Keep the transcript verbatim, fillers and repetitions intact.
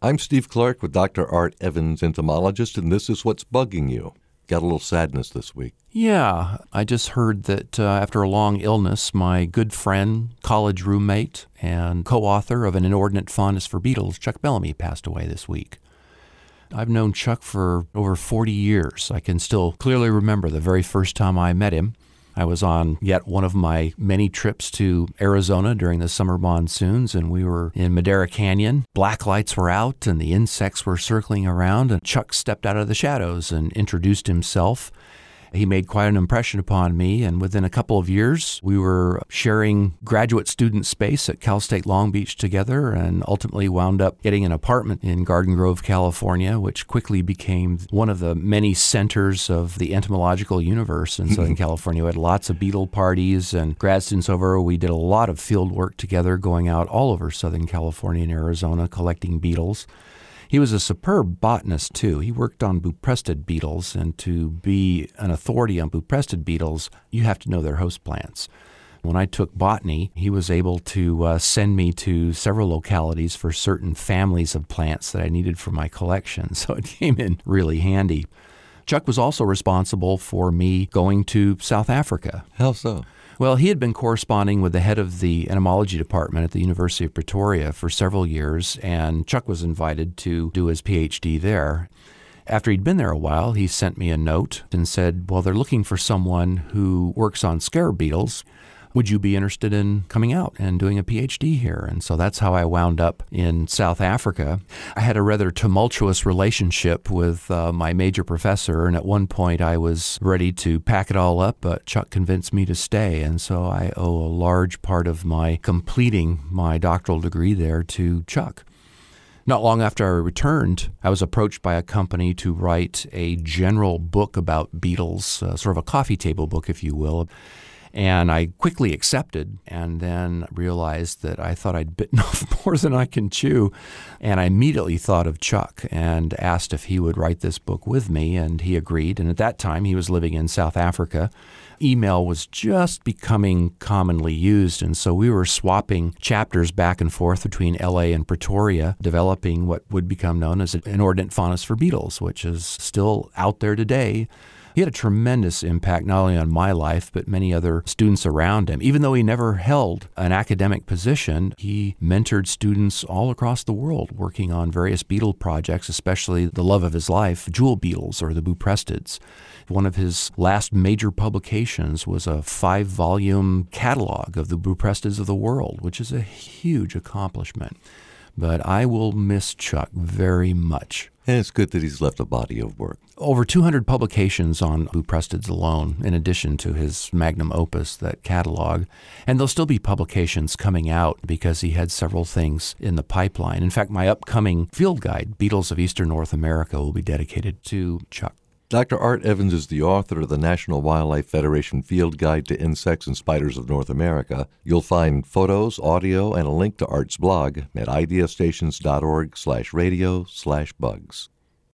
I'm Steve Clark with Doctor Art Evans, entomologist, and this is What's Bugging You. Got a little sadness this week. Yeah, I just heard that uh, after a long illness, my good friend, college roommate, and co-author of An Inordinate Fondness for Beetles, Chuck Bellamy, passed away this week. I've known Chuck for over forty years. I can still clearly remember the very first time I met him. I was on yet one of my many trips to Arizona during the summer monsoons, and we were in Madera Canyon. Black lights were out, and the insects were circling around, and Chuck stepped out of the shadows and introduced himself. He made quite an impression upon me, and within a couple of years, we were sharing graduate student space at Cal State Long Beach together, and ultimately wound up getting an apartment in Garden Grove, California, which quickly became one of the many centers of the entomological universe in Southern California. We had lots of beetle parties and grad students over. We did a lot of field work together, going out all over Southern California and Arizona collecting beetles. He was a superb botanist, too. He worked on buprestid beetles, and to be an authority on buprestid beetles, you have to know their host plants. When I took botany, he was able to uh, send me to several localities for certain families of plants that I needed for my collection, so it came in really handy. Chuck was also responsible for me going to South Africa. How so? Well, he had been corresponding with the head of the entomology department at the University of Pretoria for several years, and Chuck was invited to do his P H D there. After he'd been there a while, he sent me a note and said, well, they're looking for someone who works on scarab beetles. Would you be interested in coming out and doing a P H D here? And so that's how I wound up in South Africa. I had a rather tumultuous relationship with uh, my major professor, and at one point I was ready to pack it all up, but Chuck convinced me to stay, and so I owe a large part of my completing my doctoral degree there to Chuck. Not long after I returned, I was approached by a company to write a general book about beetles, uh, sort of a coffee table book, if you will. And I quickly accepted, and then realized that I thought I'd bitten off more than I can chew. And I immediately thought of Chuck and asked if he would write this book with me, and he agreed. And at that time, he was living in South Africa. Email was just becoming commonly used, and so we were swapping chapters back and forth between L A and Pretoria, developing what would become known as An Inordinate Fondness for Beetles, which is still out there today. He had a tremendous impact not only on my life, but many other students around him. Even though he never held an academic position, he mentored students all across the world working on various beetle projects, especially the love of his life, jewel beetles or the buprestids. One of his last major publications was a five-volume catalog of the buprestids of the world, which is a huge accomplishment. But I will miss Chuck very much. And it's good that he's left a body of work. Over two hundred publications on buprestids alone, in addition to his magnum opus, that catalog. And there'll still be publications coming out because he had several things in the pipeline. In fact, my upcoming field guide, Beetles of Eastern North America, will be dedicated to Chuck. Doctor Art Evans is the author of the National Wildlife Federation Field Guide to Insects and Spiders of North America. You'll find photos, audio, and a link to Art's blog at ideastations.org slash radio slash bugs.